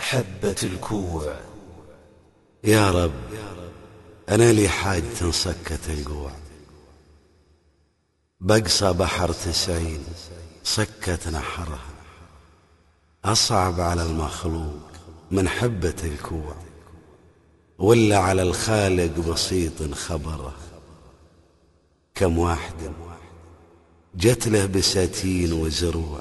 حبة الكوع. يا رب أنا لي حاجة سكت الجوع، بقصى بحر 90 سكت نحرها، أصعب على المخلوق من حبة الكوع، ولا على الخالق بسيط خبره. كم واحد جت له بساتين وزروع،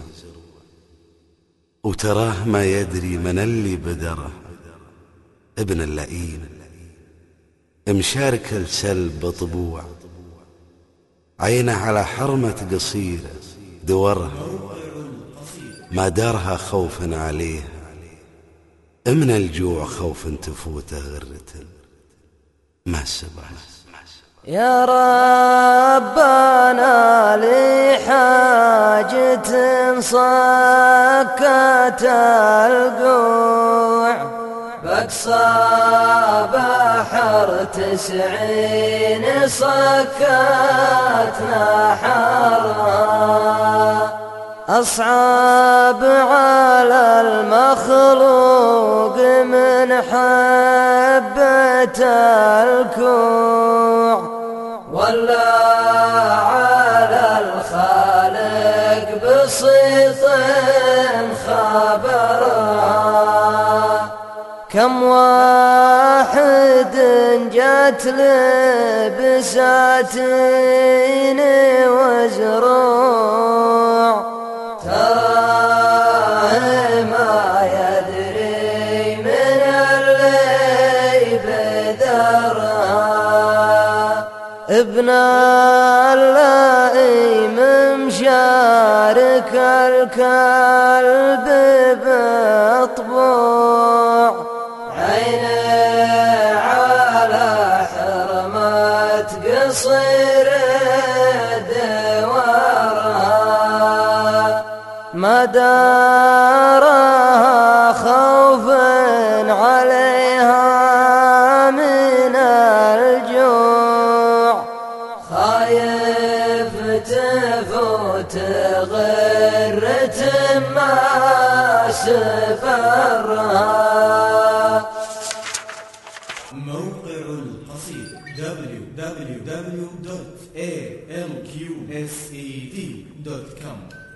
وتراه ما يدري من اللي بدره. ابن اللئيم مشارك السلب بطبوع، عينه على حرمة قصيرة دورها، ما دارها خوفا عليه من الجوع، خوف تفوته غرة ما سبها. يا رب أنا لي حاجة صكت الجوع، بقصى بحر 90 صكت نحرها، أصعب على المخلوق من حبة الكوع، ولا على الخالق بسيط خبرها. كم واحد جت لبساتين وزروع، تراه ما يدري من اللي بذرها. ابن اللئيم مشارك الكلب بطبوع، عينه على حرمة قصير دورها، ما دارها خوفا عليها من الجوع، خايف تفوت غرة ما سفرها. موقع القصيد www.alqsed.com